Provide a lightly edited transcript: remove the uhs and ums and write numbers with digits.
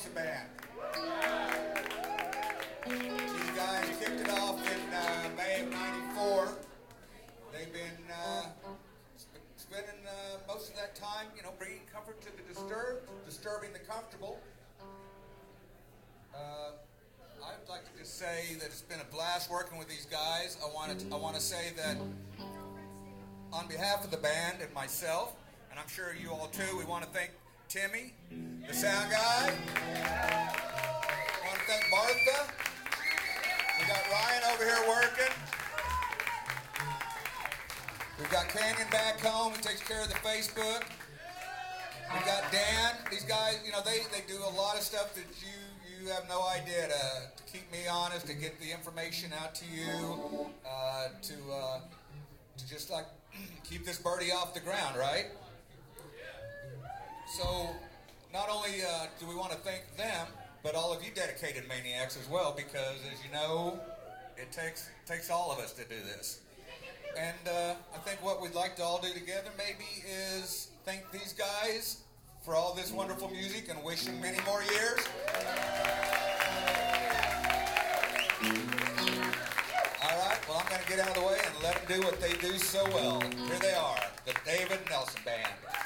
Nelson Band. These guys kicked it off in May of '94. They've been spending most of that time, bringing comfort to the disturbed, disturbing the comfortable. I'd like to just say that it's been a blast working with these guys. I want to say that on behalf of the band and myself, and I'm sure you all too, we want to thank Timmy, the sound guy. I want to thank Martha. We got Ryan over here working. We've got Canyon back home who takes care of the Facebook. We got Dan. These guys, they do a lot of stuff that you have no idea to keep me honest, to get the information out to you, to just like keep this birdie off the ground, right? So not only do we want to thank them, but all of you dedicated maniacs as well, because as you know, it takes all of us to do this. And I think what we'd like to all do together maybe is thank these guys for all this wonderful music and wish them many more years. All right, well, I'm going to get out of the way and let them do what they do so well. Here they are, the David Nelson Band.